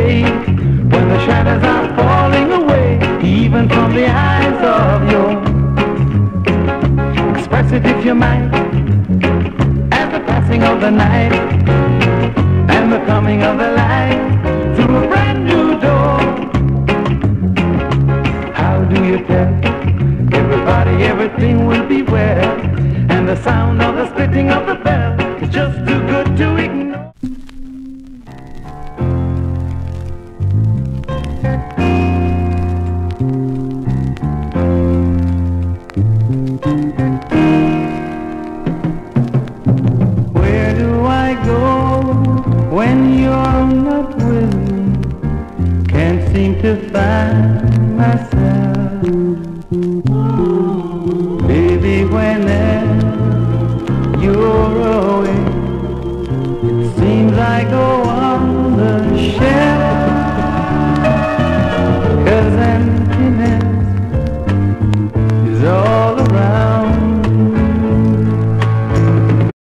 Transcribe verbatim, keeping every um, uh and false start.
day, when the shadows are falling away, even from the eyes of your. Express it if you might, as the passing of the night and the coming of the light through a brand new door. How do you tell everybody everything will be well, and the sound of the splitting of the bell is just too good to ignore? Where do I go when you're not with me? Can't seem to find myself. Baby, whenever you're away, it seems I go on the shelf.